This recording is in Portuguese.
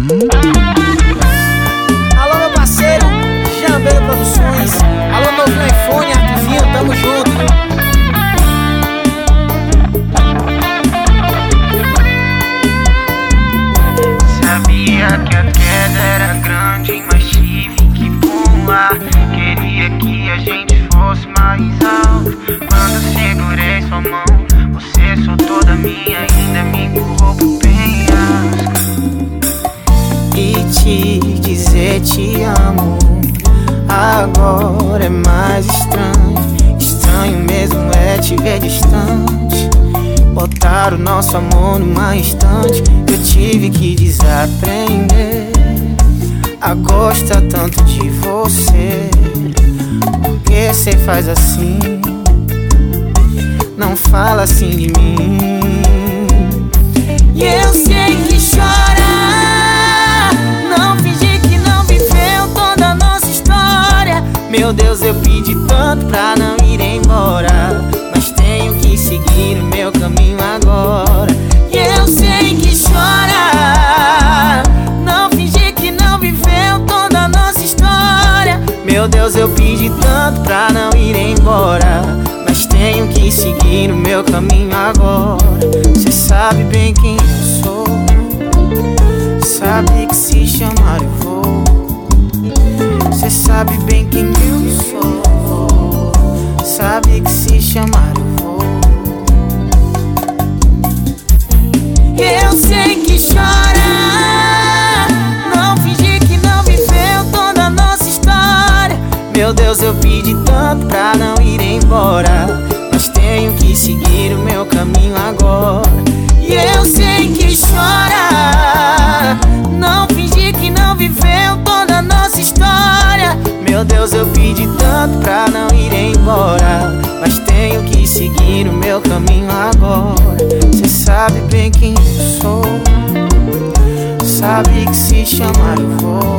Alô, meu parceiro Jambeiro Produções. Alô, novo iPhone, Arquivinho, tamo junto. Sabia que a queda era grande, mas tive que pular. Queria que a gente fosse mais alto. Quando segurei sua mão, você soltou da minha, ainda me empurrou pro penhasco. E te dizer te amo agora é mais estranho. Estranho mesmo é te ver distante. Botar o nosso amor numa instante. Eu tive que desaprender a gostar tanto de você. Por que cê faz assim? Não fala assim de mim. E eu sei que chora. Não fingir que não viveu toda a nossa história. Meu Deus, eu pedi tanto pra não ir embora, mas tenho que seguir o meu caminho agora. E eu sei que chora. Não fingir que não viveu toda a nossa história. Meu Deus, eu pedi tanto pra não ir embora, mas tenho que seguir o meu caminho agora. Cê sabe bem quem eu sou, sabe que se chamar eu vou. Cê sabe bem quem eu sou, sabe que se chamar eu vou. Eu sei que chora. Não fingir que não viveu toda a nossa história. Meu Deus, eu pedi tanto pra não ir embora, mas tenho que seguir o meu caminho agora. E eu sei que chora. Não fingir que não viveu toda a nossa história. Meu Deus, eu pedi tanto pra não ir embora, mas tenho que seguir o meu caminho agora. Cê sabe bem quem eu sou, sabe que se chamar eu vou.